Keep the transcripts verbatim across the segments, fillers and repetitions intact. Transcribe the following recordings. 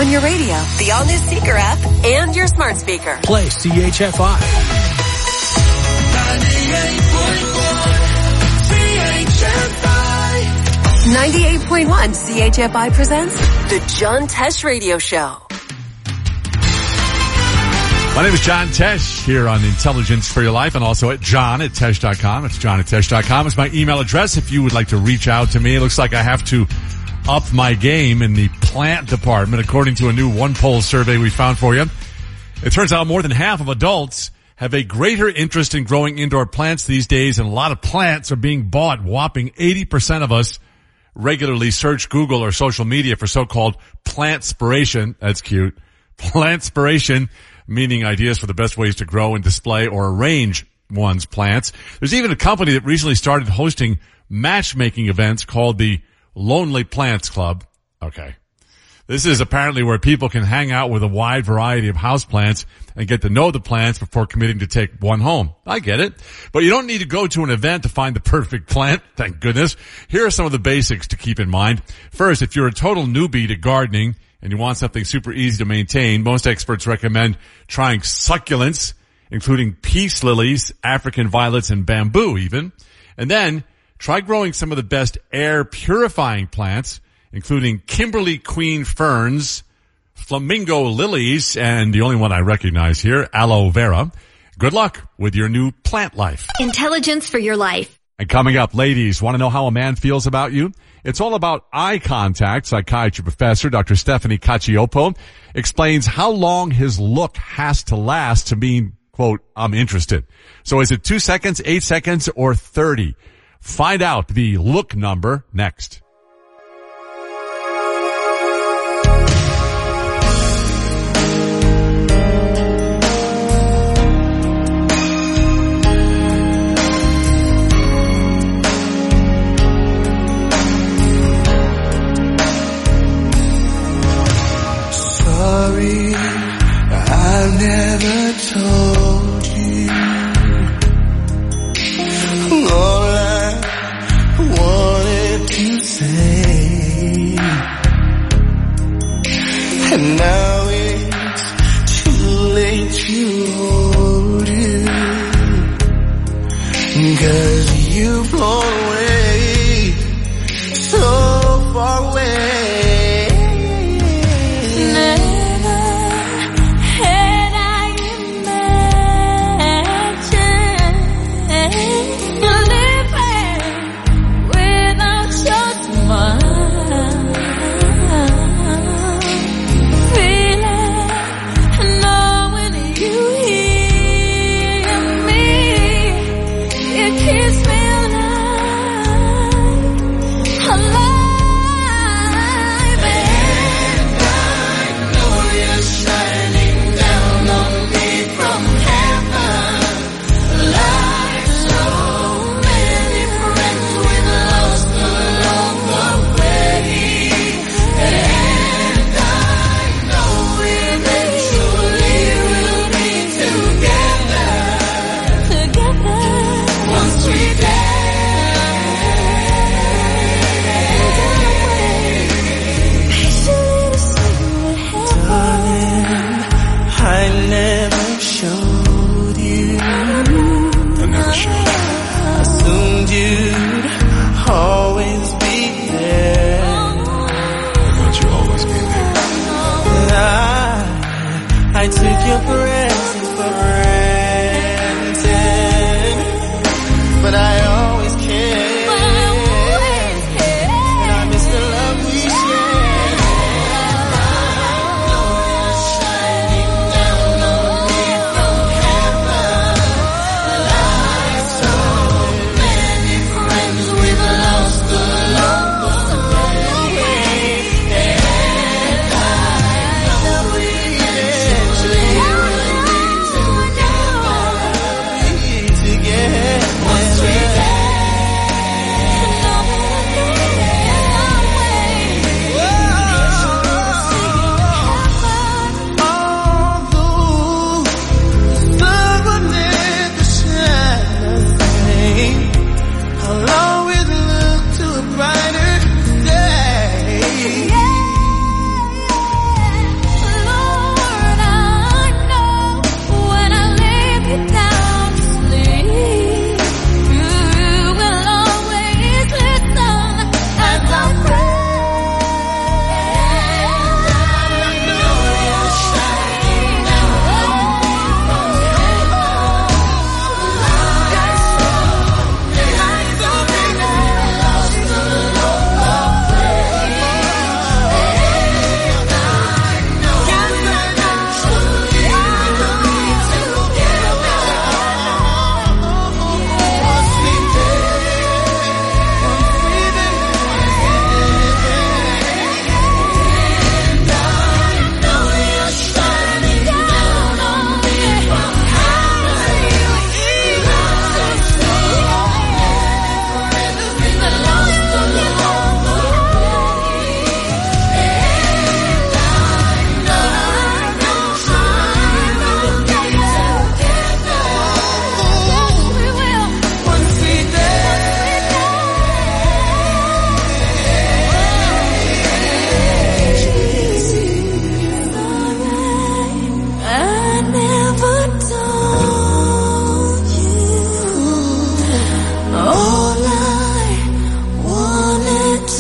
on your radio, the all-new Seeker app, and your smart speaker. Play C H F I. ninety-eight point one C H F I presents The John Tesh Radio Show. My name is John Tesh here on Intelligence for Your Life and also at john at tesh dot com. It's john at tesh dot com. It's my email address if you would like to reach out to me. It looks like I have to up my game in the plant department according to a new one poll survey we found for you. It turns out more than half of adults have a greater interest in growing indoor plants these days, and a lot of plants are being bought. Whopping eighty percent of us regularly search Google or social media for so-called plantspiration. That's cute. Plantspiration, meaning ideas for the best ways to grow and display or arrange one's plants. There's even a company that recently started hosting matchmaking events called the Lonely Plants Club. Okay. This is apparently where people can hang out with a wide variety of houseplants and get to know the plants before committing to take one home. I get it. But you don't need to go to an event to find the perfect plant, thank goodness. Here are some of the basics to keep in mind. First, if you're a total newbie to gardening and you want something super easy to maintain, most experts recommend trying succulents, including peace lilies, African violets, and bamboo even. And then try growing some of the best air purifying plants, including Kimberly Queen ferns, flamingo lilies, and the only one I recognize here, aloe vera. Good luck with your new plant life. Intelligence for Your Life. And coming up, ladies, want to know how a man feels about you? It's all about eye contact. Psychiatry professor Doctor Stephanie Cacioppo explains how long his look has to last to mean, quote, I'm interested. So is it two seconds, eight seconds, or thirty? Find out the look number next. Sorry, I never told you. All I wanted to say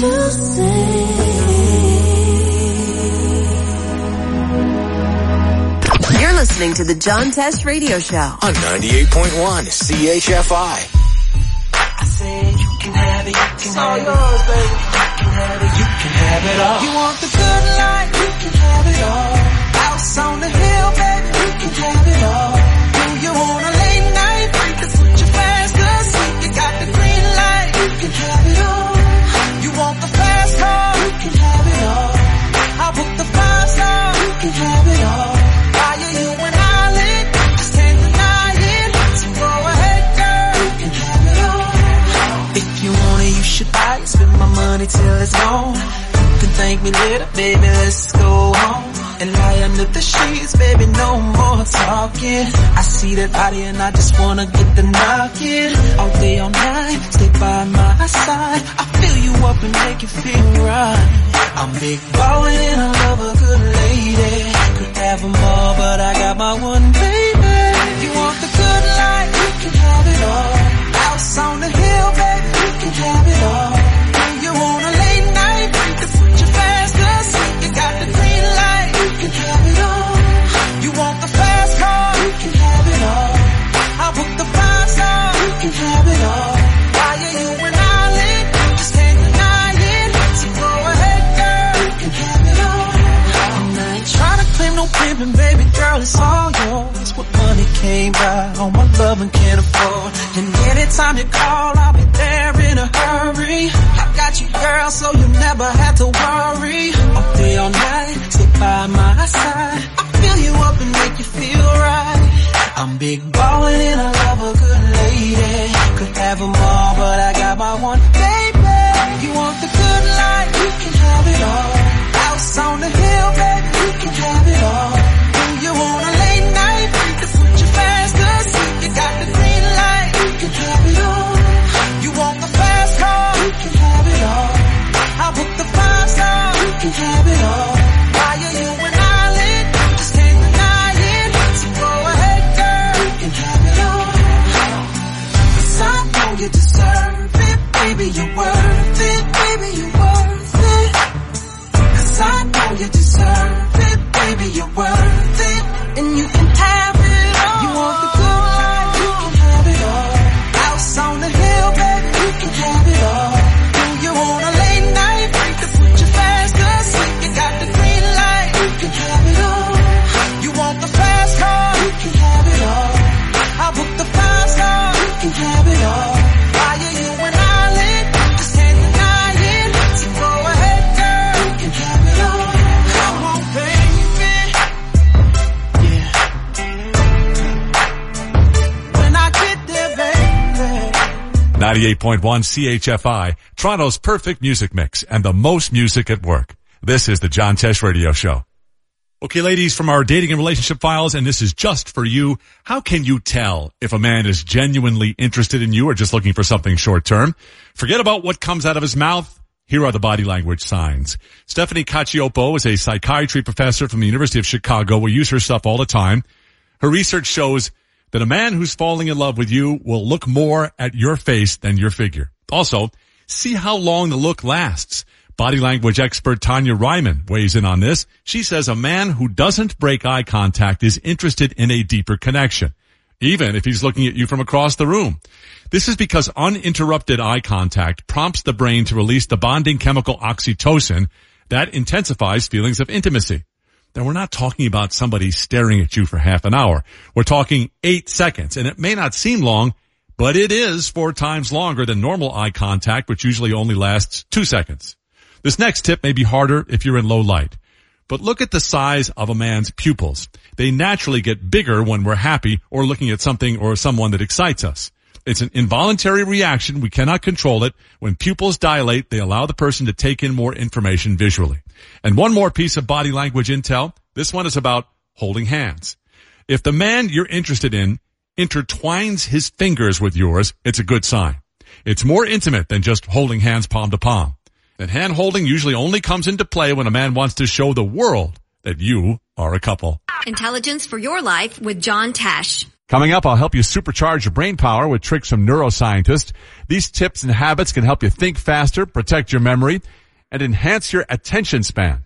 to say. You're listening to the John Tesh Radio Show on ninety-eight point one C H F I. I said you can have it, you can it's have it. Yours, baby. You can have it, you can have it all. You want the good life, you can have it all. House on the hill, baby, you can have it all. Do you want a late night? That's what you fast asleep. You got the green light, you can have it all. You want the fast car, you can have it all. I'll book the five star, you can have it all. Why are you and I lit? Just can't deny it. So go ahead, girl, you can have it all. If you want it, you should buy it. Spend my money till it's gone. You can thank me later, baby, let's go home. And lie under the sheets, baby, no more talking. I see that body and I just wanna get the knocking. All day, all night, stay by my side. I fill you up and make you feel right. I'm big ballin' and I love a good lady. Could have them all, but I got my one baby. If you want the good life, you can have it all. House on the hill, baby, you can have it all. You want a late night, that's what you fast asleep. You got the green light, you can have it all. You want the fast car, you can have it all. I'll book the five star, you can have it all. Why are you and I lit? Just can't deny it. So go ahead, girl, you can have it all. And I ain't trying to claim no pimpin', baby girl, it's all yours. What money came by, all my love and can't afford. And anytime you call, I'll be there in a hurry. I got you, girl, so you never have to worry. All day, all night, stay by my side. I fill you up and make you feel right. I'm big ballin' and I love a good lady. Could have them all, but I got my one baby. You want the good life, you can have it all. House on the hill, baby, you can have it all. Do you want a late night? That's what you fast asleep. You got the green light, you can have it all. You want the fast car, you can have it all. I'll book the five star, you can have it all. Why are you and I lit? Just can't deny it. So go ahead, girl, you can have it all. 'Cause I know you deserve it, baby, you're worth it, baby, you're worth it. 'Cause I know you deserve it, baby, you're worth it. And you can have it all. You want the good life, you can have it all. House on the hill, baby, you can have it all. Do you want a late night? That's what you fast asleep. You got the green light, you can have it all. You want the fast car, you can have it all. I'll book the five star, you can have it all. Why are you and I lit? Just can't deny it. So go ahead, girl, you can have it all. Come on, baby. Yeah. When I get there, baby. ninety-eight point one C H F I, Toronto's perfect music mix and the most music at work. This is the John Tesh Radio Show. Okay, ladies, from our dating and relationship files, and this is just for you. How can you tell if a man is genuinely interested in you or just looking for something short term? Forget about what comes out of his mouth. Here are the body language signs. Stephanie Cacioppo is a psychiatry professor from the University of Chicago. We use her stuff all the time. Her research shows that a man who's falling in love with you will look more at your face than your figure. Also, see how long the look lasts. Body language expert Tanya Ryman weighs in on this. She says a man who doesn't break eye contact is interested in a deeper connection, even if he's looking at you from across the room. This is because uninterrupted eye contact prompts the brain to release the bonding chemical oxytocin that intensifies feelings of intimacy. Now, we're not talking about somebody staring at you for half an hour. We're talking eight seconds, and it may not seem long, but it is four times longer than normal eye contact, which usually only lasts two seconds. This next tip may be harder if you're in low light, but look at the size of a man's pupils. They naturally get bigger when we're happy or looking at something or someone that excites us. It's an involuntary reaction. We cannot control it. When pupils dilate, they allow the person to take in more information visually. And one more piece of body language intel. This one is about holding hands. If the man you're interested in intertwines his fingers with yours, it's a good sign. It's more intimate than just holding hands palm to palm. And hand-holding usually only comes into play when a man wants to show the world that you are a couple. Intelligence for your life with John Tesh. Coming up, I'll help you supercharge your brain power with tricks from neuroscientists. These tips and habits can help you think faster, protect your memory, and enhance your attention span.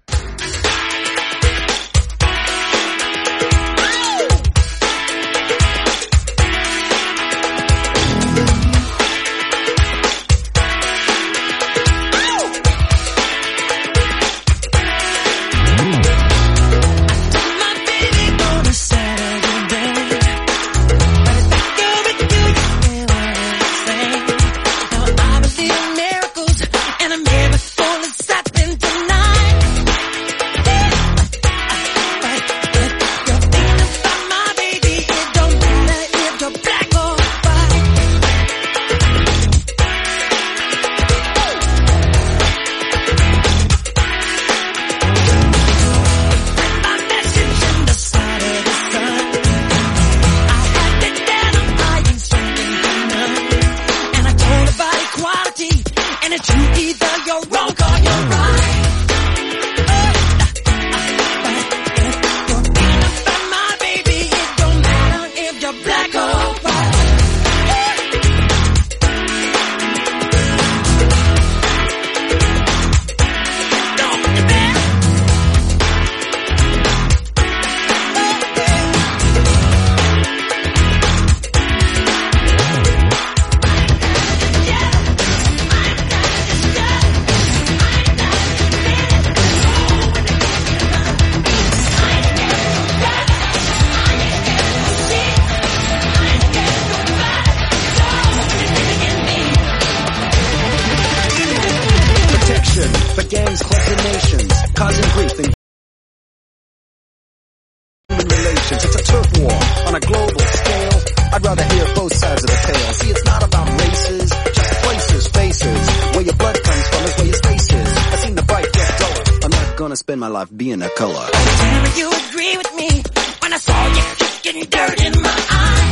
Spend my life being a color. Damn, you agree with me when I saw you kicking dirt in my eye.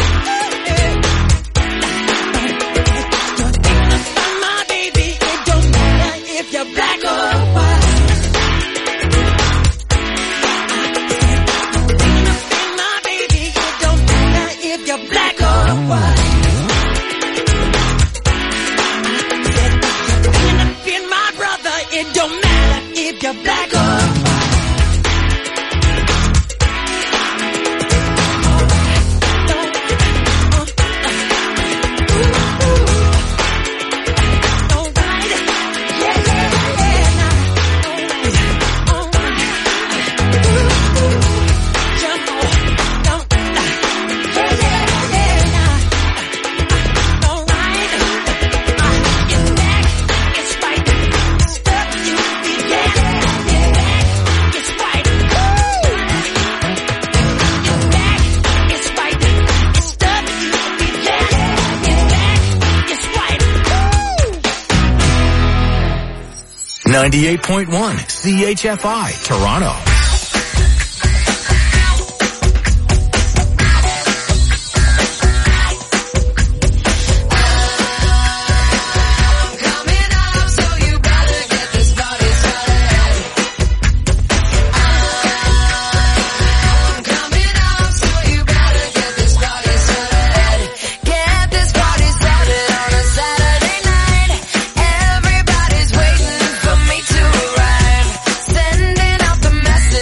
You're thinking about my baby. It don't matter if you're black or white. You're thinking about my baby. It don't matter if you're black or white. You're thinking about my brother. It don't matter if you're black or white. ninety-eight point one C H F I, Toronto. Everybody's waiting for me to arrive. Sending out the message.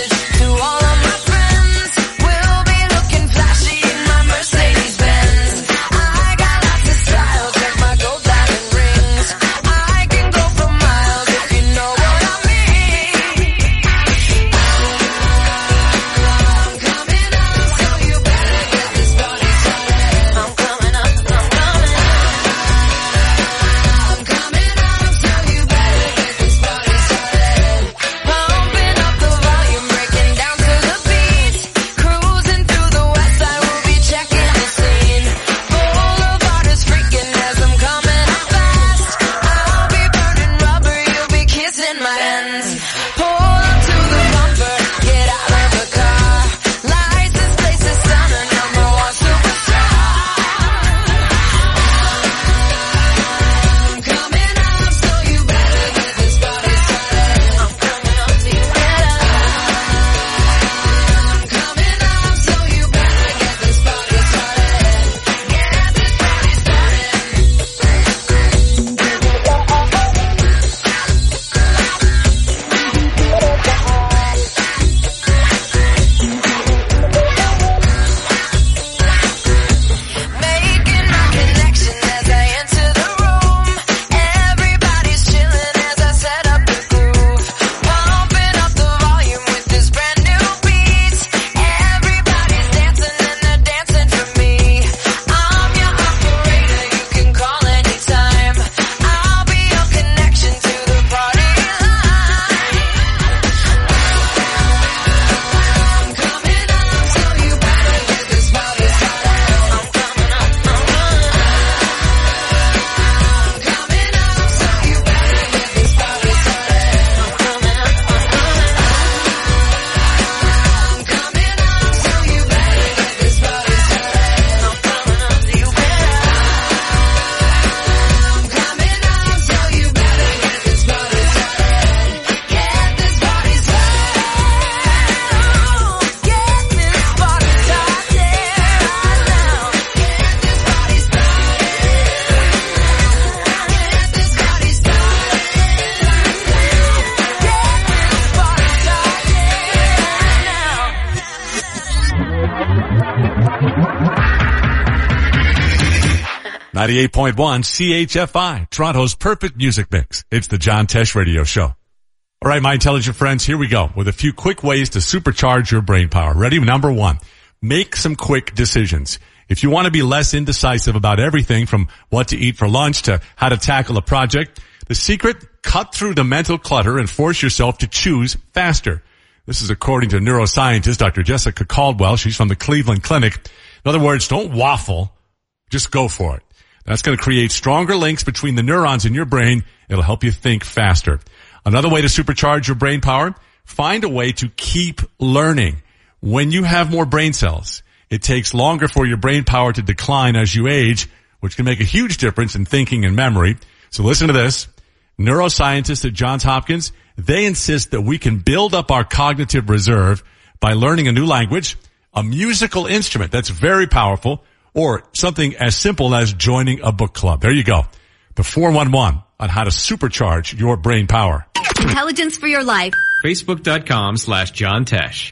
ninety-eight point one C H F I, Toronto's perfect music mix. It's the John Tesh Radio Show. All right, my intelligent friends, here we go with a few quick ways to supercharge your brain power. Ready? Number one, make some quick decisions. If you want to be less indecisive about everything from what to eat for lunch to how to tackle a project, the secret, cut through the mental clutter and force yourself to choose faster. This is according to neuroscientist Doctor Jessica Caldwell. She's from the Cleveland Clinic. In other words, don't waffle. Just go for it. That's going to create stronger links between the neurons in your brain. It'll help you think faster. Another way to supercharge your brain power, find a way to keep learning. When you have more brain cells, it takes longer for your brain power to decline as you age, which can make a huge difference in thinking and memory. So listen to this. Neuroscientists at Johns Hopkins, they insist that we can build up our cognitive reserve by learning a new language, a musical instrument that's very powerful, or something as simple as joining a book club. There you go. The four one one on how to supercharge your brain power. Intelligence for your life. Facebook.com slash John Tesh.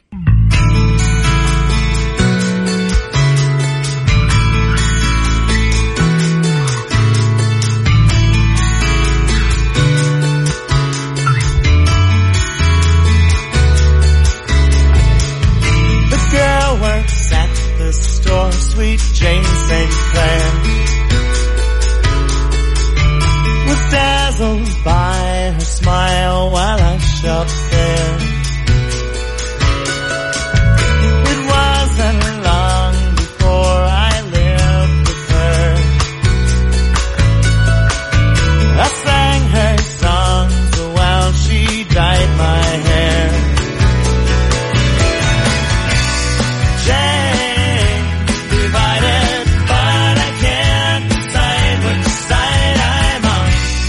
The girl works at the store, sweet Jane Saint Clair. Was dazzled by her smile while I shopped there. It wasn't long before I lived with her. I sang her songs while she dyed my hair. Jane, divided, but I can't decide which side I'm on.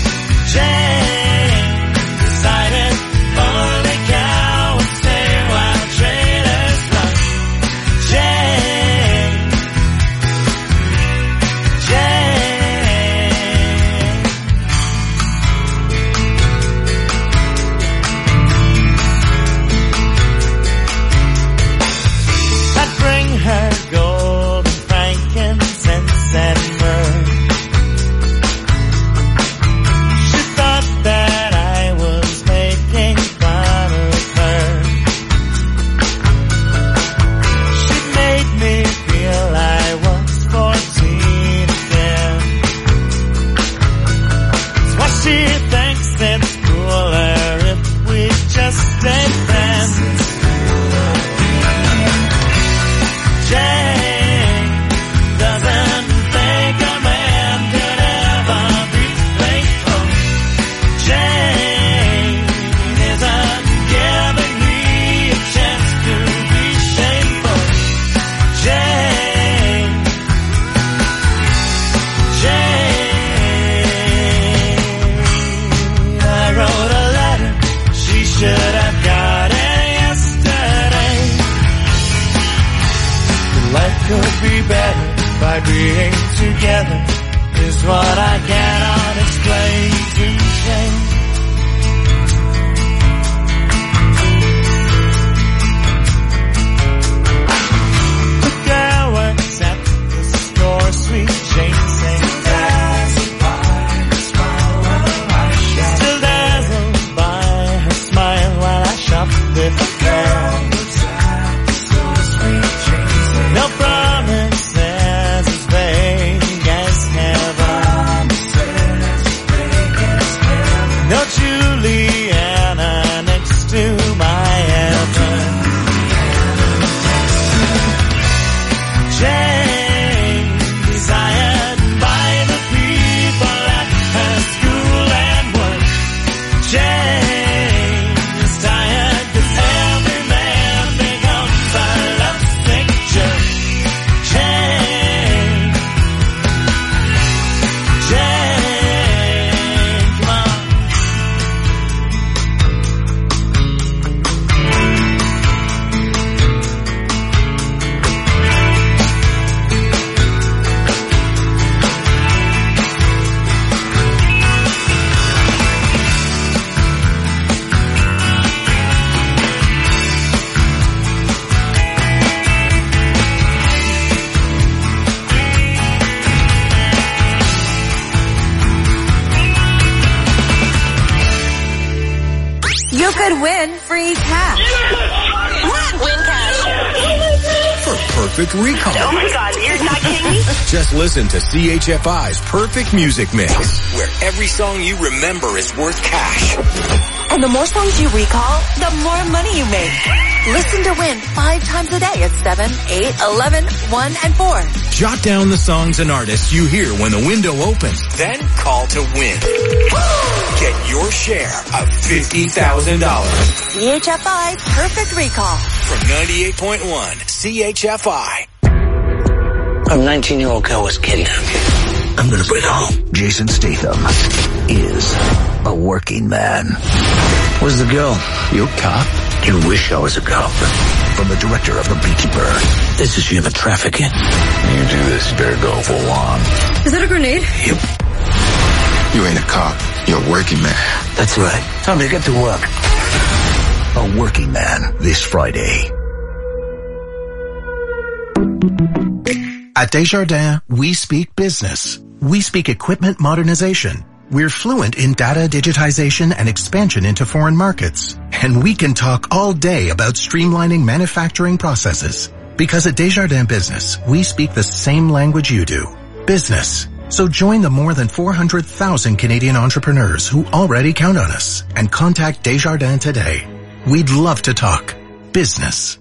Jane, decided, only cowards stay while traitors run. Jane, Jane. I'd bring her gold and frankincense and myrrh. She thought that I was making fun of her. She made me feel I was fourteen again. That's why she thinks it's cooler if we just stay friends. Jane doesn't think a man could ever be faithful. Jane isn't giving me a chance to be shameful. Jane, Jane. I wrote a letter, she should have got it yesterday. Life could be better by being together is what I cannot explain to Jane. The girl works at the store, sweet Jane Saint Clair. Still dazzled by her smile while I shop with her. No promises as vague as heaven. you could win free cash. What? Win cash. For Perfect Recall. Oh my God, you're not kidding me? Just listen to C H F I's Perfect Music Mix, where every song you remember is worth cash. And the more songs you recall, the more money you make. Listen to win five times a day at seven, eight, eleven, one, and four. Jot down the songs and artists you hear when the window opens. Then call to win. Get your share of fifty thousand dollars. C H F I's Perfect Recall. From ninety-eight point one C H F I. A nineteen-year-old girl was kidnapped. I'm gonna bring it home. Jason Statham is a working man. Where's the girl? You a cop? You wish I was a cop. From the director of The Beekeeper. This is human trafficking. You do this, better go for long. Is that a grenade? Yep. You ain't a cop. You're a working man. That's right. Time to get to work. A Working Man this Friday. At Desjardins, we speak business. We speak equipment modernization. We're fluent in data digitization and expansion into foreign markets. And we can talk all day about streamlining manufacturing processes. Because at Desjardins Business, we speak the same language you do. Business. So join the more than four hundred thousand Canadian entrepreneurs who already count on us and contact Desjardins today. We'd love to talk business.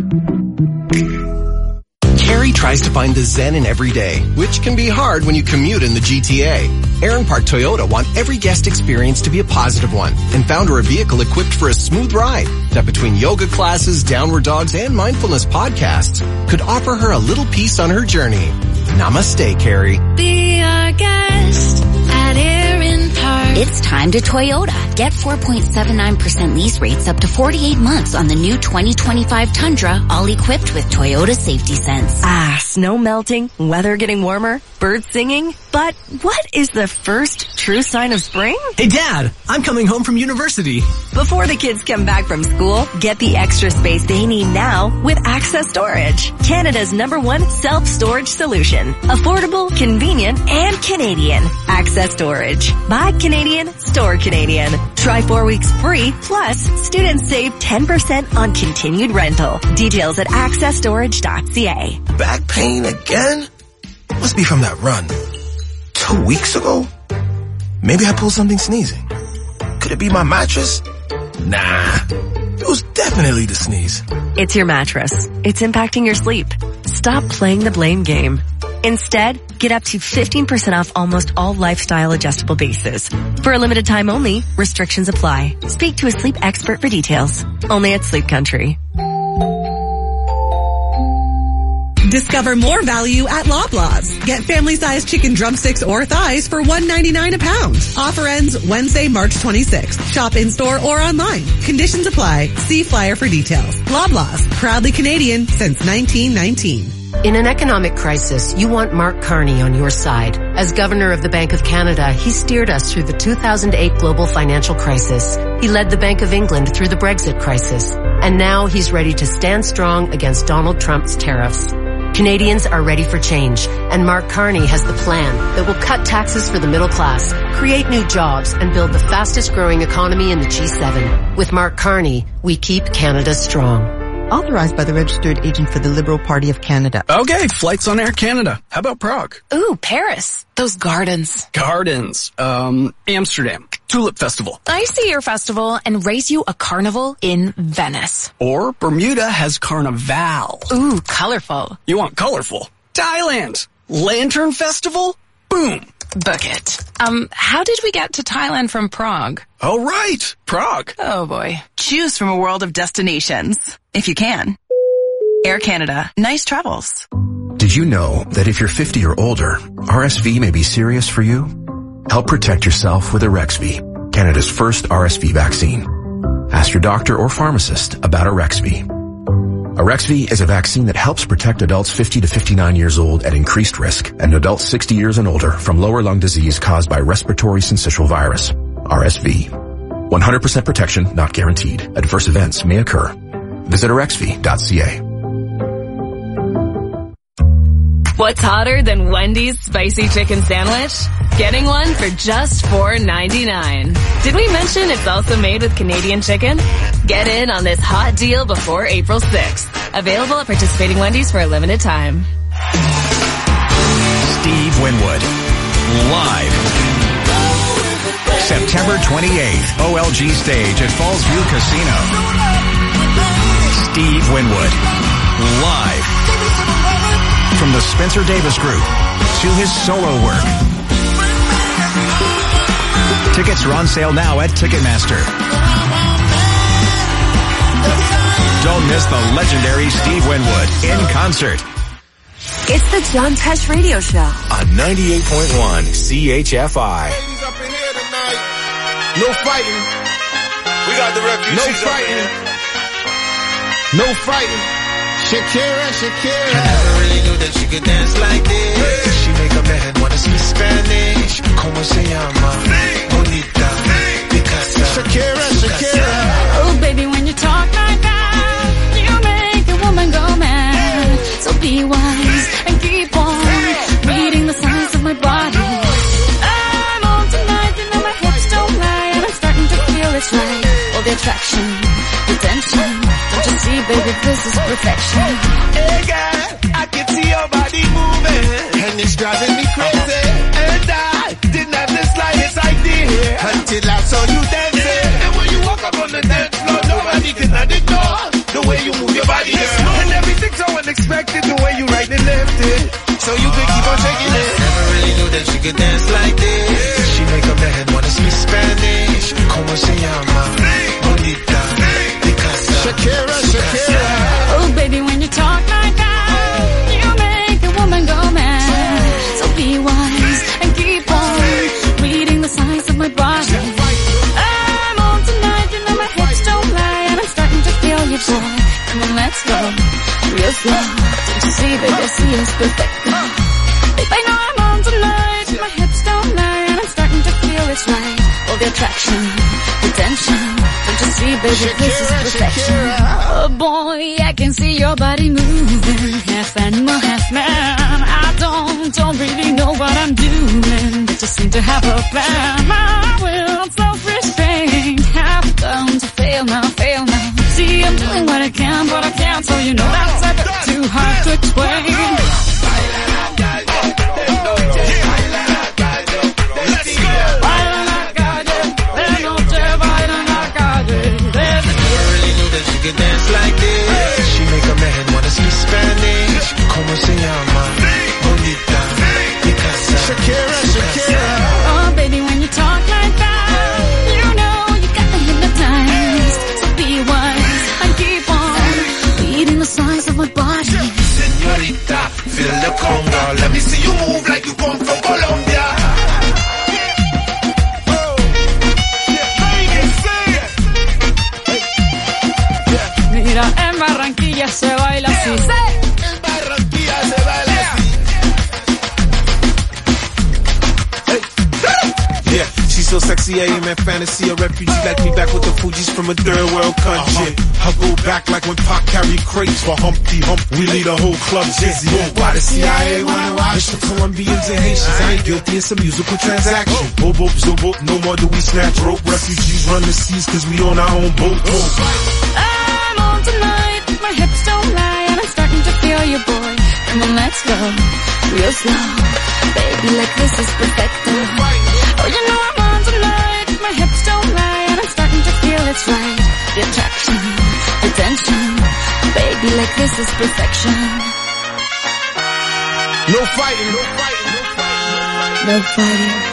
Carrie tries to find the zen in every day, which can be hard when you commute in the G T A. Aaron Park Toyota want every guest experience to be a positive one and found her a vehicle equipped for a smooth ride that between yoga classes, downward dogs, and mindfulness podcasts could offer her a little peace on her journey. Namaste, Carrie. Be our guest at Aaron Park. It's time to Toyota. Get four point seven nine percent lease rates up to forty-eight months on the new twenty twenty-five Tundra, all equipped with Toyota Safety Sense. Ah, snow melting, weather getting warmer, birds singing. But what is the first true sign of spring? Hey Dad, I'm coming home from university. Before the kids come back from school, get the extra space they need now with Access Storage. Canada's number one self-storage solution. Affordable, convenient, and Canadian. Access Storage. Buy Canadian, store Canadian. Try four weeks free, plus students save ten percent on continued rental. Details at access storage dot c a. Back pain again? Must be from that run. Two weeks ago? Maybe I pulled something sneezing. Could it be my mattress? Nah, it was definitely the sneeze. It's your mattress. It's impacting your sleep. Stop playing the blame game. Instead, get up to fifteen percent off almost all lifestyle adjustable bases. For a limited time only, restrictions apply. Speak to a sleep expert for details. Only at Sleep Country. Discover more value at Loblaws. Get family-sized chicken drumsticks or thighs for one ninety-nine a pound. Offer ends Wednesday, March twenty-sixth. Shop in-store or online. Conditions apply. See flyer for details. Loblaws, proudly Canadian since nineteen nineteen. In an economic crisis, you want Mark Carney on your side. As Governor of the Bank of Canada, he steered us through the two thousand eight global financial crisis. He led the Bank of England through the Brexit crisis. And now he's ready to stand strong against Donald Trump's tariffs. Canadians are ready for change, and Mark Carney has the plan that will cut taxes for the middle class, create new jobs, and build the fastest growing economy in the G seven. With Mark Carney, we keep Canada strong. Authorized by the registered agent for the Liberal Party of Canada. Okay, flights on Air Canada. How about Prague? Ooh, Paris. Those gardens. Gardens. Um, Amsterdam. Tulip Festival. I see your festival and raise you a carnival in Venice. Or Bermuda has Carnival. Ooh, colorful. You want colorful? Thailand. Lantern Festival? Boom. Book it. Um, how did we get to Thailand from Prague? Oh, right. Prague. Oh, boy. Choose from a world of destinations, if you can. Air Canada. Nice travels. Did you know that if you're fifty or older, R S V may be serious for you? Help protect yourself with Arexvy, Canada's first R S V vaccine. Ask your doctor or pharmacist about Arexvy. Arexvy is a vaccine that helps protect adults fifty to fifty-nine years old at increased risk and adults sixty years and older from lower lung disease caused by respiratory syncytial virus, R S V. one hundred percent protection not guaranteed. Adverse events may occur. Visit arexvy dot c a. What's hotter than Wendy's spicy chicken sandwich? Getting one for just four ninety-nine. Did we mention it's also made with Canadian chicken? Get in on this hot deal before April sixth. Available at participating Wendy's for a limited time. Steve Winwood. Live. September twenty-eighth, O L G stage at Falls View Casino. Steve Winwood. Live. From the Spencer Davis Group to his solo work. Tickets are on sale now at Ticketmaster. Don't miss the legendary Steve Winwood in concert. It's the John Tesh Radio Show on ninety-eight point one C H F I. Ladies up in here tonight. No fighting. We got the refugees. No fighting. No fighting. Shakira, Shakira. I never really knew that she could dance like this. Hey. She make a man wanna speak Spanish. Como se llama? Bonita. Picasa. Shakira, Shakira. Oh, baby, when you talk like that, you make a woman go mad. So be wise and keep on reading the signs of my body. I'm on tonight, you know my hips don't lie, and I'm starting to feel it's right. All the attraction, the tension. Don't you see, baby, this is perfection. Hey girl, I can see your body moving, and it's driving me crazy. And I didn't have the slightest idea until I saw you dancing. And when you walk up on the dance floor, nobody can ignore the way you move your body, girl. And everything's so unexpected, the way you right and left it, so you could keep on shaking it. Never really knew that she could dance like this. She make a man wanna speak Spanish. Como se llama? Bonita. Picasa. Shakira, Shakira. Oh, baby, when you talk like that, you make a woman go mad. So be wise and keep on reading the signs of my body. I'm on tonight, you know my hips don't lie, and I'm starting to feel you, boy. Come on, let's go real slow. Don't you see, baby, I see it's perfect. Babe, I know I'm on tonight, my hips don't lie, and I'm starting to feel it's right. All the attraction, the tension. Don't you see, baby, Shakira, this is perfection. Shakira. Oh boy, I can see your body moving, half animal, half man. I don't, don't really know what I'm doing, but just seem to have a plan. My will, self-restraint, have come to fail now, fail now. See, I'm doing what I can, but I can't, so you know that's a bit too hard to explain. Dance like this. She make a man wanna speak Spanish. Como se llama? Bonita. Picasa. Shakira, Shakira. Oh, baby, when you talk like that, you know you got me hypnotized. So be wise and keep on reading the signs of my body. Señorita, feel the conga. Let me see you move like you come from Colombia. Mira, en Barranquilla se baila así. En Barranquilla se baila así. Hey. Yeah, she's so sexy, I am in fantasy. A refugee like me back with the Fugees from a third world country. Uh-huh. I go back like when Pac carried crates for Humpty Hump. We lead a whole club dizzy. Why the C I A wanna watch? It's the Colombians and Haitians. I ain't guilty, it's a musical transaction. Bobo, zobo, no more do we snatch rope. Refugees run the seas cause we on our own boat. I'm on tonight, my hips don't lie, and I'm starting to feel you, boy. Come on, let's go real slow. Baby, like this is perfect. Oh, you know I'm on tonight, my hips don't lie, and I'm starting to feel it's right. The attraction, the tension. Baby, like this is perfection. No fighting, no fighting, no fighting. No fighting.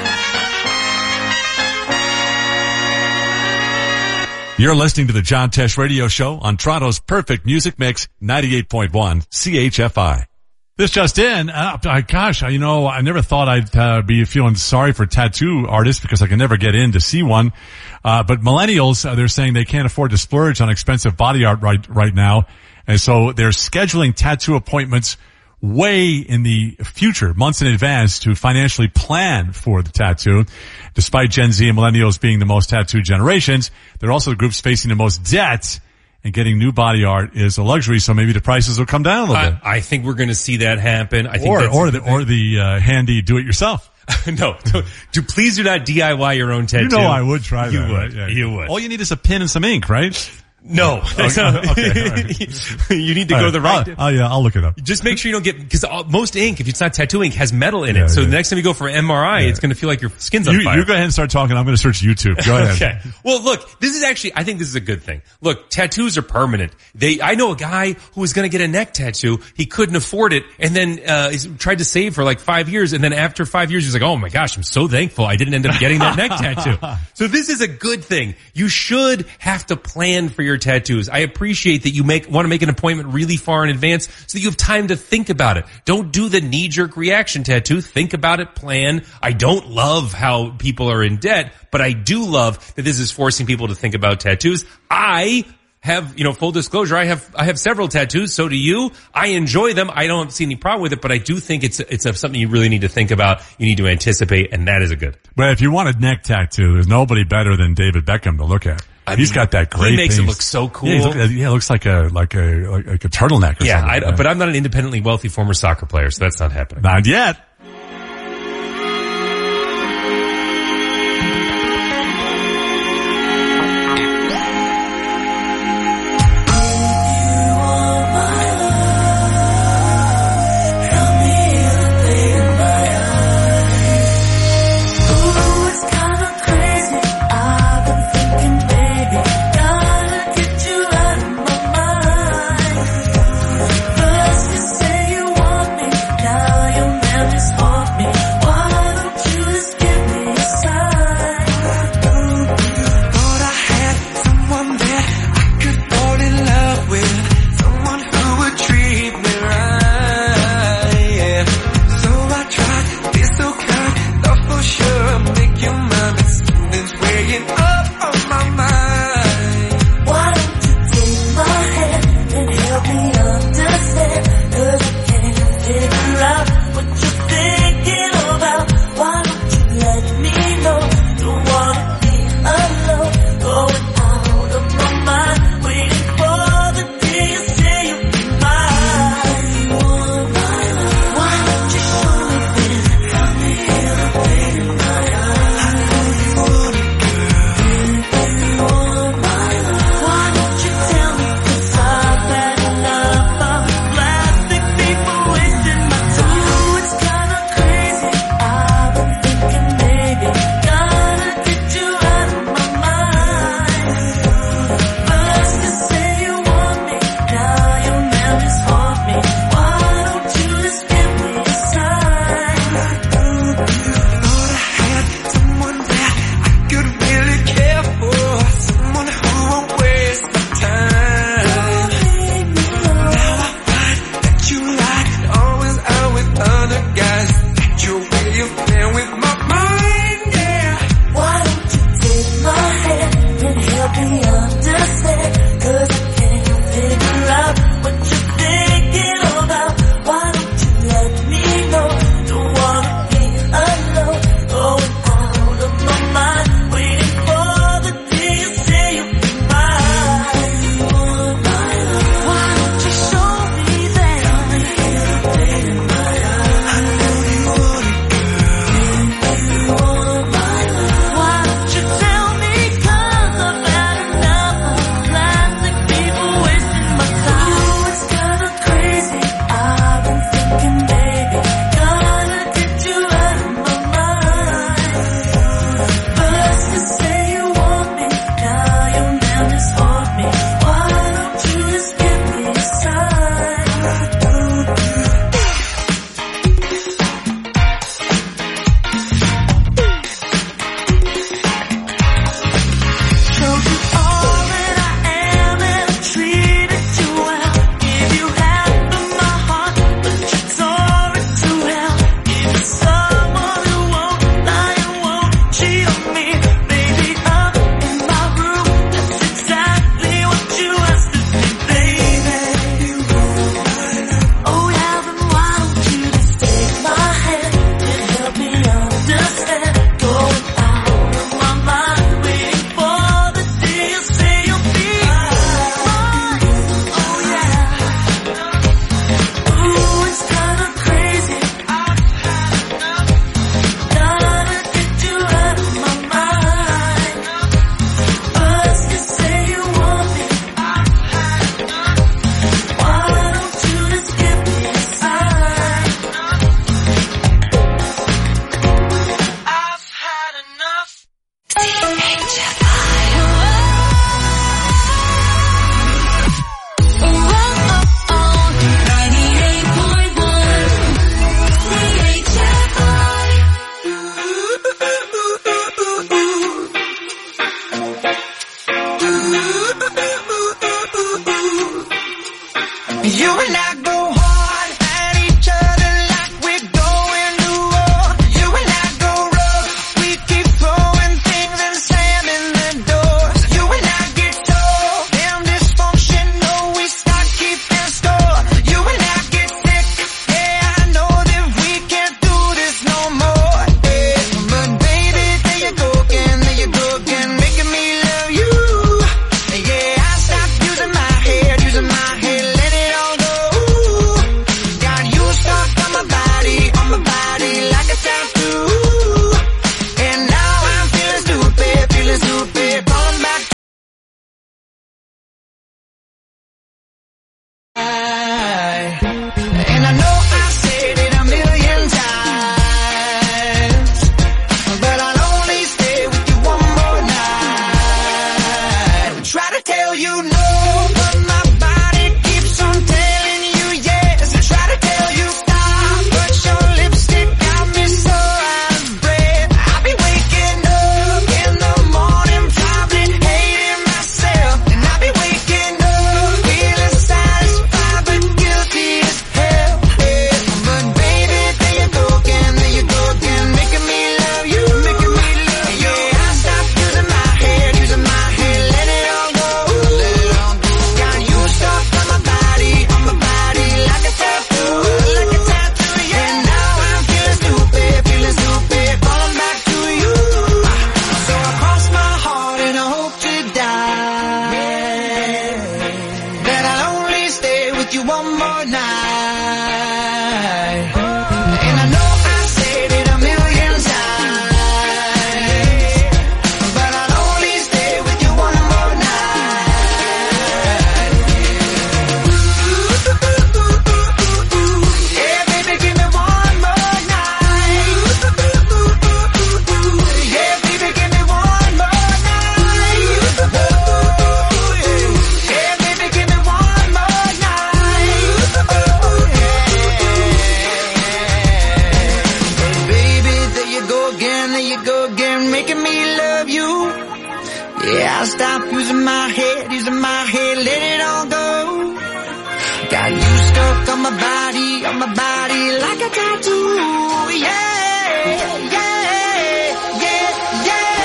You're listening to the John Tesh Radio Show on Toronto's perfect music mix, ninety-eight point one C H F I. This just in, uh, I, gosh, you know, I never thought I'd uh, be feeling sorry for tattoo artists because I can never get in to see one. Uh, but millennials, uh, they're saying they can't afford to splurge on expensive body art right, right now. And so they're scheduling tattoo appointments way in the future, months in advance, to financially plan for the tattoo. Despite Gen Z and millennials being the most tattooed generations, they're also the groups facing the most debt and getting new body art is a luxury, so maybe the prices will come down a little I, bit. I think we're going to see that happen. I think or that's or the or the uh, handy do-it-yourself. no, do, do please do not D I Y your own tattoo. You know I would try that. You would. Right? Yeah, you yeah. would. All you need is a pen and some ink, right? No. Okay. okay. Right. You need to all go right. the right. Oh yeah, I'll look it up. Just make sure you don't get, because most ink, if it's not tattoo ink, has metal in it. Yeah, so yeah. the next time you go for an M R I, yeah. it's going to feel like your skin's on you, fire. You go ahead and start talking. I'm going to search YouTube. Go ahead. Okay. Well, look, this is actually, I think this is a good thing. Look, tattoos are permanent. They, I know a guy who was going to get a neck tattoo. He couldn't afford it, and then uh he tried to save for like five years, and then after five years, he was like, "Oh my gosh, I'm so thankful I didn't end up getting that neck tattoo." So this is a good thing. You should have to plan for your tattoos. I appreciate that you make want to make an appointment really far in advance so that you have time to think about it. Don't do the knee-jerk reaction tattoo. Think about it, plan. I don't love how people are in debt, but I do love that this is forcing people to think about tattoos. I have, you know, full disclosure, I have I have several tattoos, so do you. I enjoy them. I don't see any problem with it, but I do think it's it's a, something you really need to think about. You need to anticipate, and that is a good. But if you want a neck tattoo, there's nobody better than David Beckham to look at. I He's mean, got that great. He makes thing. it look so cool. Yeah, look, yeah, it looks like a like a like, like a turtleneck. Or yeah, something. I, but I'm not an independently wealthy former soccer player, so that's not happening. Not yet. Just You and I go hard at each other like we're going to war. You and I go rough, we keep throwing things and slamming the doors. You and I get told, damn dysfunctional, we start keeping score. You and I get sick, yeah, I know that we can't do this no more. Yeah. But baby, there you go again, there you go again, making me love you. Yeah, I stopped using my head, using my head, let it all go. Got you stuck on my body, on my body like a tattoo. And now I'm feeling stupid, feeling stupid, falling back. And I know I said it a million times, but I'll only stay with you one more night. Try to tell you no, but my body keeps on telling you yes. I try to tell you stop, but your lipstick got me so out of breath. I'll be waking up in the morning, probably hating myself. And I'll be waking up feeling satisfied but guilty as hell. Yeah. But baby, there you go again, there you go again, making me love you, making me love you. Yeah, I stopped using my head, using my head, let it all go. Let it all go. Got you stuck on my body, on my body like a tattoo, like a tattoo. Yeah. And now I'm feeling stupid, feeling stupid, falling back to you. So I cross my heart and I hope to die that I'll only stay with you one more night. And I know I said it a million times, but I'll only stay with you one more night. Yeah, baby, give me one more night. Yeah, baby, give me one more night. Yeah, baby, give me one more night. Baby, there you go again, there you go again, making me love you. Yeah, I stopped using my head, using my head, let it all go. Got you stuck on my body, on my body like a tattoo. Yeah, yeah, yeah, yeah.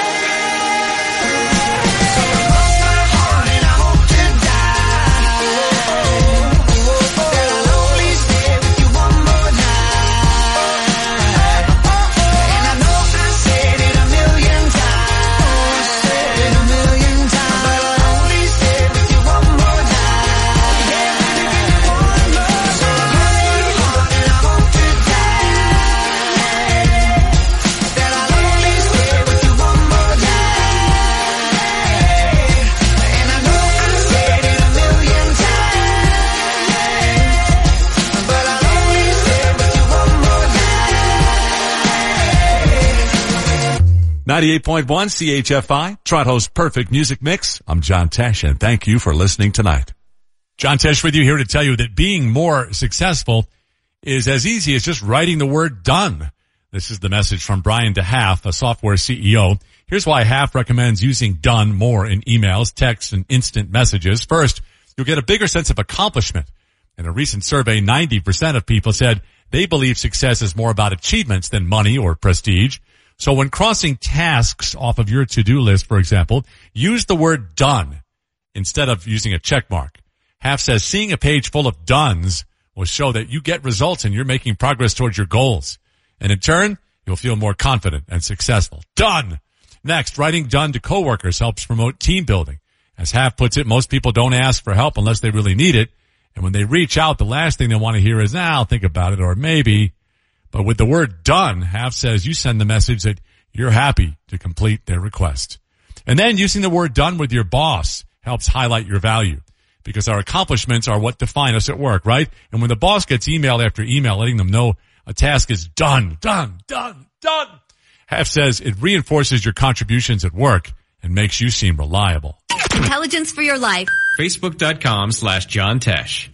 So I cross my heart and I hope to die that I'll only stay with you one more night. And I know I said it a million times, said it a million times, but I'll only stay with you one more night. Yeah, baby, give me one more night. And I hope to die that I'll only stay with you one more night. And I know I said it a million times, but I'll only stay with you one more night. ninety-eight point one C H F I, Toronto's perfect music mix. I'm John Tesh, and thank you for listening tonight. John Tesh with you here to tell you that being more successful is as easy as just writing the word done. This is the message from Brian DeHaaf, a software C E O. Here's why Half recommends using done more in emails, texts, and instant messages. First, you'll get a bigger sense of accomplishment. In a recent survey, ninety percent of people said they believe success is more about achievements than money or prestige. So when crossing tasks off of your to-do list, for example, use the word done instead of using a check mark. Half says seeing a page full of dones will show that you get results and you're making progress towards your goals. And in turn, you'll feel more confident and successful. Done! Next, writing done to coworkers helps promote team building. As Half puts it, most people don't ask for help unless they really need it. And when they reach out, the last thing they want to hear is, nah, I'll think about it, or maybe. But with the word done, Half says you send the message that you're happy to complete their request. And then using the word done with your boss helps highlight your value, because our accomplishments are what define us at work, right? And when the boss gets email after email letting them know a task is done, done, done, done, Half says it reinforces your contributions at work and makes you seem reliable. Intelligence for your life. Facebook.com slash John Tesh.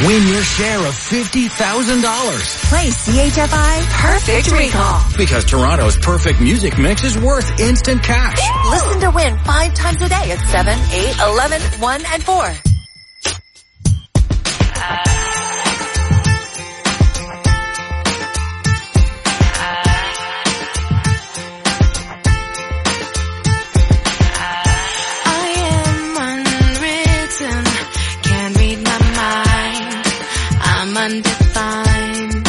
Win your share of fifty thousand dollars. Play C H F I Perfect Recall. Because Toronto's perfect music mix is worth instant cash. Listen to Win five times a day at seven, eight, eleven, one, and four. Undefined.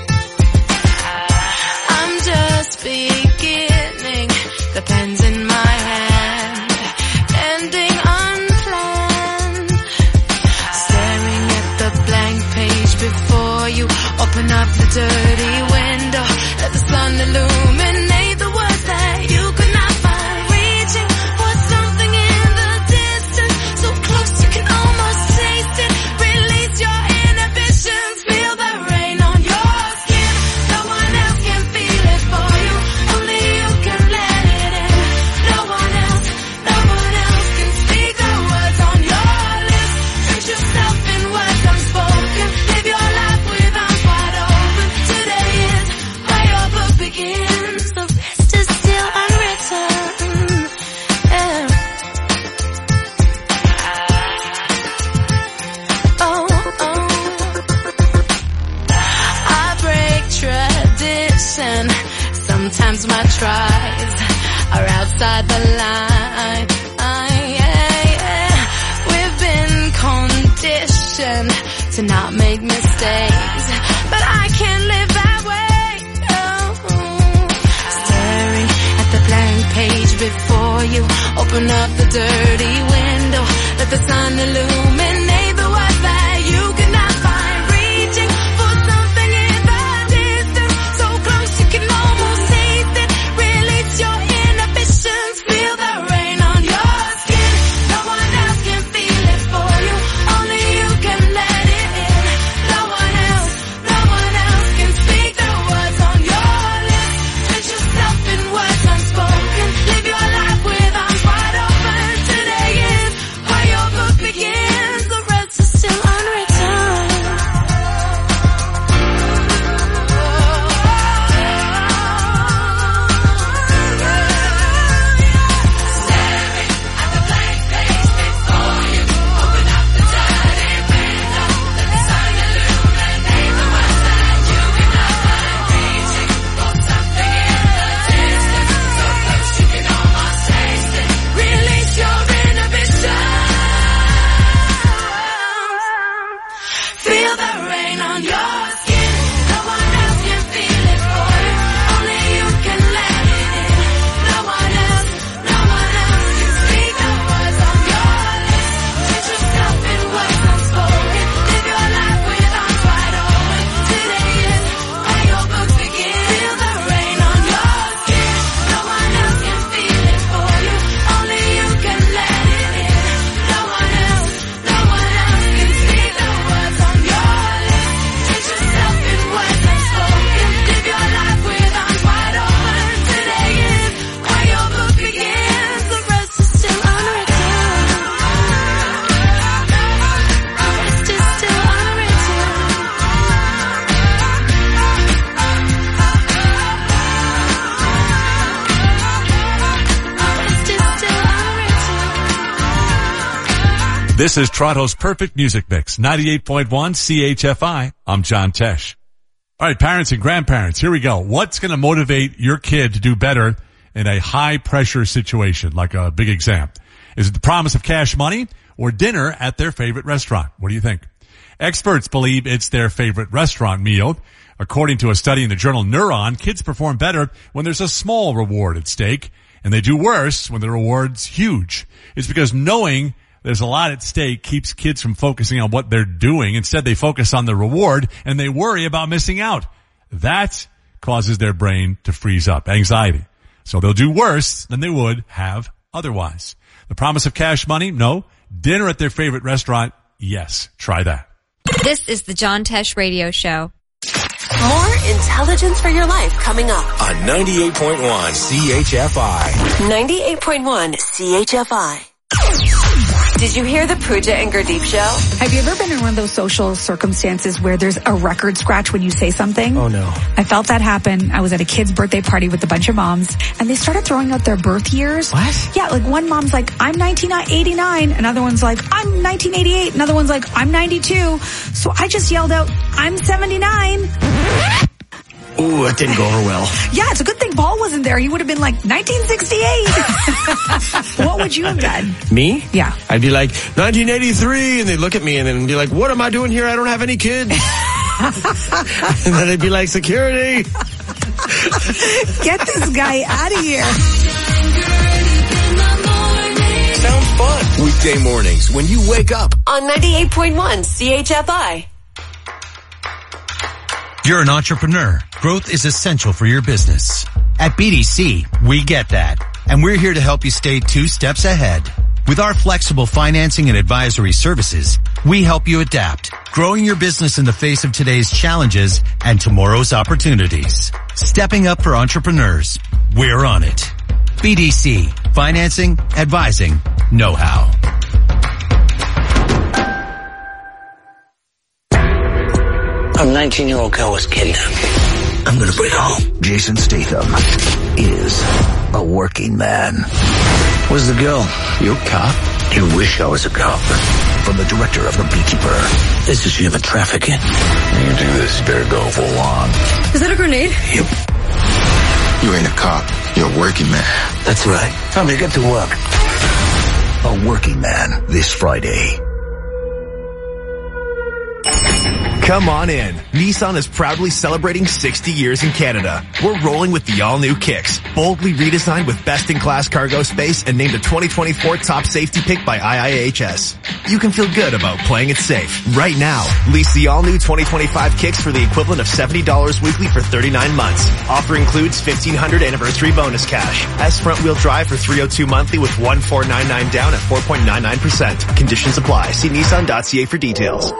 I'm just beginning. The pen's in my hand, ending unplanned. Staring at the blank page before you. Open up the dirty window. Let the sun illuminate the words that you could not find. Reaching for something in the distance, so close you can almost taste it. Release your inhibitions. Feel the rain on your skin. No one else can feel it for you. Only you can let it in. No one else, no one else can speak the words on your lips. Drench yourself in words unspoken. Live your life with arms wide open. Today is where your book begins. The rest is still unwritten. Yeah. Oh, oh. I break tradition. Sometimes my tries are outside the line. Yeah, yeah. We've been conditioned to not make mistakes, but I can't live that way. Oh. Staring at the blank page before you. Open up the dirty window. Let the sun illuminate the words that you could not find. Reaching for something in the distance, so close you can almost taste it. Release your inhibitions. Feel the rain on your skin. No one else can feel it for you. Only you can let it in. No one else, no one else can speak the words on your lips. Drench yourself in words unspoken. Live your life with arms wide open. Today is where your book begins. The rest is still unwritten. Staring at the blank page before you. Open up the dirty window. Let the sun illuminate the words that you cannot find. Reaching for something in the distance, so close you can almost taste it. Release your inhibitions. Feel the rain on your skin. No one else can feel it for you. Only you can let it in. No one else, no one else can speak the words on your lips. Drench yourself in words unspoken. Live your life with arms wide open. Today is where your book begins. Feel the rain on your skin. No one else can feel it for you. Only you can let it in. No one else, no one else can speak the words on your lips. Drench yourself in words unspoken. Live your life with arms wide open. Today is where your book begins. The rest is still unwritten. The rest is still unwritten. The rest is still unwritten. This is Toronto's Perfect Music Mix, ninety-eight point one C H F I. I'm John Tesh. All right, parents and grandparents, here we go. What's going to motivate your kid to do better in a high-pressure situation, like a big exam? Is it the promise of cash money or dinner at their favorite restaurant? What do you think? Experts believe it's their favorite restaurant meal. According to a study in the journal Neuron, kids perform better when there's a small reward at stake, and they do worse when the reward's huge. It's because knowing there's a lot at stake keeps kids from focusing on what they're doing. Instead, they focus on the reward, and they worry about missing out. That causes their brain to freeze up, anxiety. So they'll do worse than they would have otherwise. The promise of cash money? No. Dinner at their favorite restaurant? Yes. Try that. This is the John Tesh Radio Show. More intelligence for your life coming up on ninety-eight point one C H F I. ninety-eight point one C H F I. Did you hear the Pooja and Gurdeep show? Have you ever been in one of those social circumstances where there's a record scratch when you say something? Oh, no. I felt that happen. I was at a kid's birthday party with a bunch of moms, and they started throwing out their birth years. What? Yeah, like one mom's like, I'm nineteen eighty-nine. Another one's like, I'm nineteen eighty-eight. Another one's like, I'm ninety-two. So I just yelled out, I'm seventy-nine. Ooh, that didn't go over well. Yeah, it's a good thing Paul wasn't there. He would have been like, nineteen sixty-eight. What would you have done? Me? Yeah. I'd be like, nineteen eighty-three, and they'd look at me and then be like, what am I doing here? I don't have any kids. And then they'd be like, security. Get this guy out of here. Sounds fun. Weekday mornings when you wake up On ninety-eight point one C H F I. You're an entrepreneur. Growth is essential for your business. At B D C, we get that. And we're here to help you stay two steps ahead. With our flexible financing and advisory services, we help you adapt, growing your business in the face of today's challenges and tomorrow's opportunities. Stepping up for entrepreneurs. We're on it. B D C. Financing, advising, know-how. A nineteen-year-old girl was kidnapped. I'm gonna bring her home. Jason Statham is a working man. Where's the girl? You a cop? You wish I was a cop. From the director of The Beekeeper. This is human trafficking. When you do this, you better go full on. Is that a grenade? Yep. You ain't a cop. You're a working man. That's right. Time to get to work. A Working Man this Friday. Come on in. Nissan is proudly celebrating sixty years in Canada. We're rolling with the all-new Kicks, boldly redesigned with best-in-class cargo space and named a twenty twenty-four top safety pick by I I H S. You can feel good about playing it safe. Right now, lease the all-new twenty twenty-five Kicks for the equivalent of seventy dollars weekly for thirty-nine months. Offer includes fifteen hundred dollars anniversary bonus cash. S front-wheel drive for three hundred two monthly with one four nine nine down at four point nine nine percent. Conditions apply. See Nissan dot C A for details.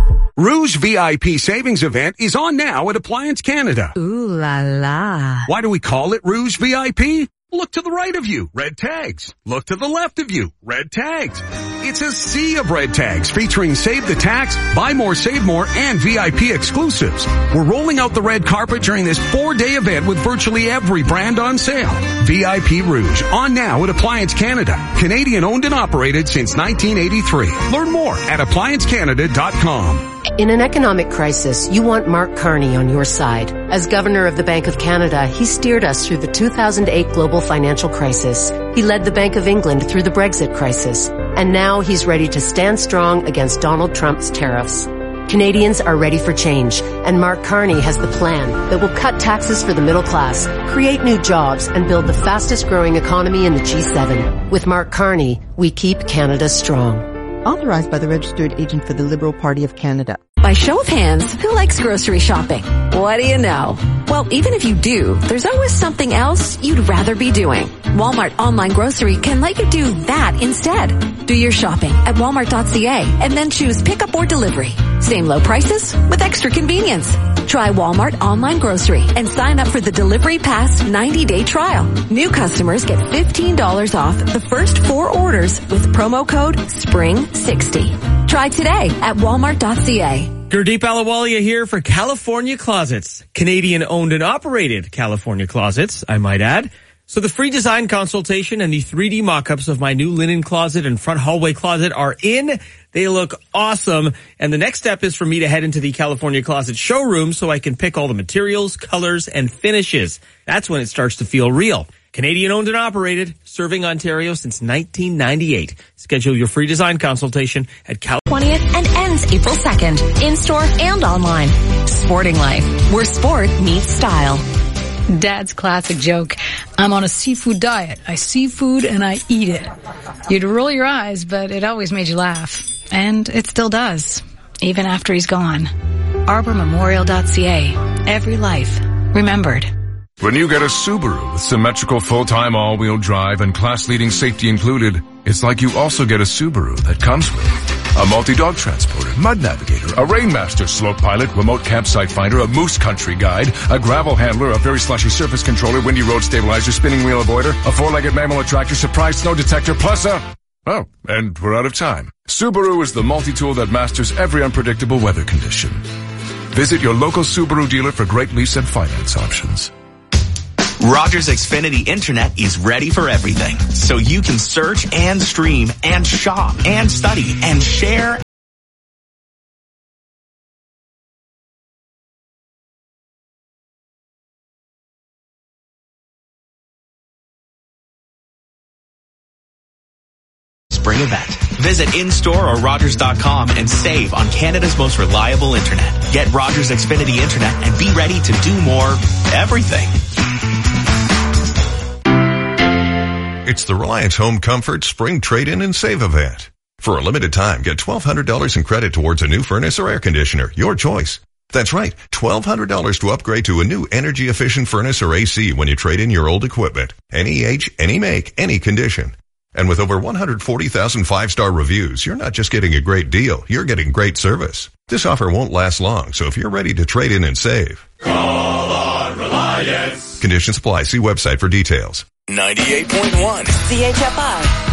Rouge V I P Savings Event is on now at Appliance Canada. Ooh la la. Why do we call it Rouge V I P? Look to the right of you, red tags. Look to the left of you, red tags. It's a sea of red tags featuring Save the Tax, Buy More, Save More, and V I P exclusives. We're rolling out the red carpet during this four-day event with virtually every brand on sale. V I P Rouge, on now at Appliance Canada. Canadian owned and operated since nineteen eighty-three. Learn more at appliance canada dot com. In an economic crisis, you want Mark Carney on your side. As governor of the Bank of Canada, he steered us through the two thousand eight global financial crisis. He led the Bank of England through the Brexit crisis. And now he's ready to stand strong against Donald Trump's tariffs. Canadians are ready for change, and Mark Carney has the plan that will cut taxes for the middle class, create new jobs, and build the fastest growing economy in the G seven. With Mark Carney, we keep Canada strong. Authorized by the registered agent for the Liberal Party of Canada. By show of hands, who likes grocery shopping? What do you know? Well, even if you do, there's always something else you'd rather be doing. Walmart Online Grocery can let you do that instead. Do your shopping at walmart dot c a and then choose pickup or delivery. Same low prices with extra convenience. Try Walmart Online Grocery and sign up for the Delivery Pass ninety-day trial. New customers get fifteen dollars off the first four orders with promo code spring sixty. Try today at walmart dot c a. Gurdeep Ahluwalia here for California Closets. Canadian owned and operated California Closets, I might add. So the free design consultation and the three D mock-ups of my new linen closet and front hallway closet are in. They look awesome. And the next step is for me to head into the California Closet showroom so I can pick all the materials, colors, and finishes. That's when it starts to feel real. Canadian owned and operated, serving Ontario since nineteen ninety-eight. Schedule your free design consultation at Cal- twentieth and ends April second, in-store and online. Sporting Life, where sport meets style. Dad's classic joke. I'm on a seafood diet. I see food and I eat it. You'd roll your eyes, but it always made you laugh. And it still does, even after he's gone. arbor memorial dot c a. Every life remembered. When you get a Subaru with symmetrical full-time all-wheel drive and class-leading safety included, it's like you also get a Subaru that comes with a multi-dog transporter, mud navigator, a Rainmaster slope pilot, remote campsite finder, a moose country guide, a gravel handler, a very slushy surface controller, windy road stabilizer, spinning wheel avoider, a four-legged mammal attractor, surprise snow detector, plus a Oh, and we're out of time. Subaru is the multi-tool that masters every unpredictable weather condition. Visit your local Subaru dealer for great lease and finance options. Rogers Xfinity Internet is ready for everything, so you can search and stream and shop and study and share. Spring event. Visit in-store or Rogers dot com and save on Canada's most reliable internet. Get Rogers Xfinity Internet and be ready to do more everything. It's the Reliance Home Comfort Spring Trade-In and Save event. For a limited time, get twelve hundred dollars in credit towards a new furnace or air conditioner, your choice. That's right, twelve hundred dollars to upgrade to a new energy-efficient furnace or A C when you trade in your old equipment. Any age, any make, any condition. And with over one hundred forty thousand five-star reviews, you're not just getting a great deal, you're getting great service. This offer won't last long, so if you're ready to trade in and save, call on Reliance. Conditions apply. See website for details. ninety-eight point one C H F I.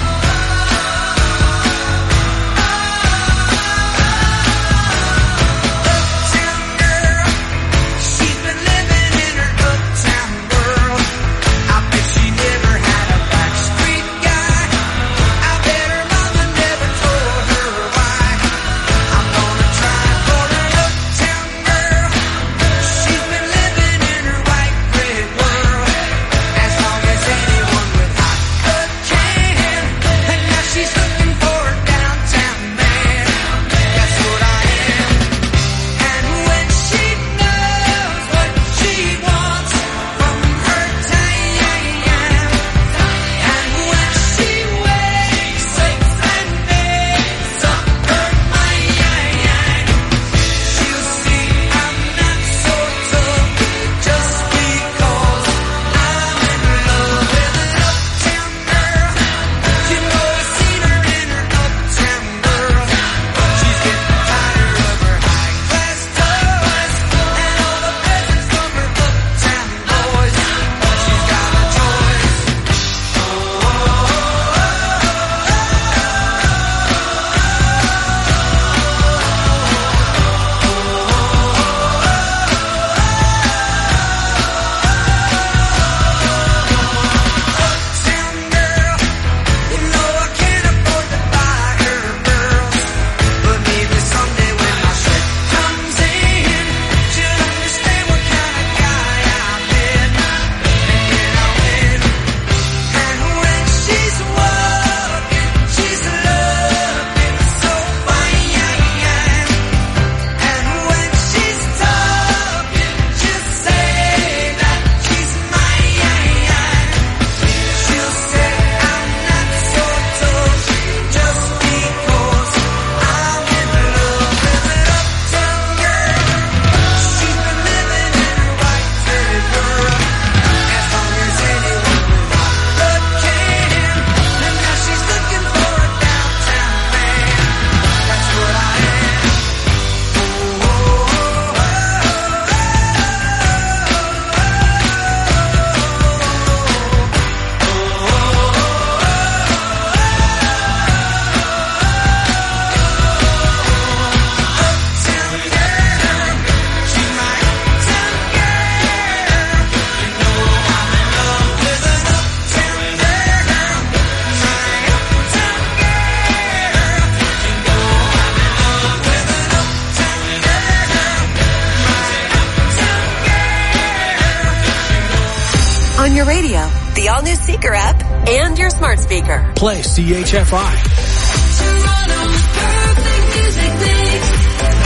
On your radio, the all-new Seeker app, and your smart speaker. Play C H F I. Toronto's perfect music.